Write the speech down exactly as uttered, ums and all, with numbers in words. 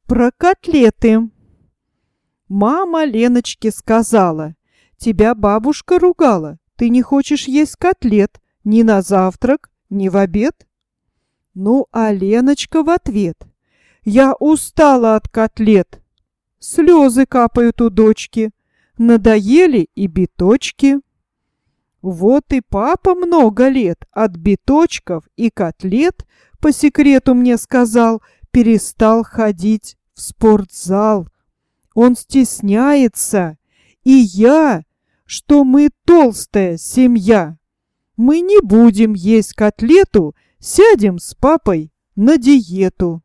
Про котлеты. Мама Леночке сказала: тебя бабушка ругала, ты не хочешь есть котлет ни на завтрак, ни в обед. Ну, а Леночка в ответ: я устала от котлет. Слезы капают у дочки, надоели и биточки. Вот и папа много лет от биточков и котлет, по секрету мне сказал, перестал ходить в спортзал. Он стесняется, и я, что мы толстая семья. Мы не будем есть котлету, сядем с папой на диету.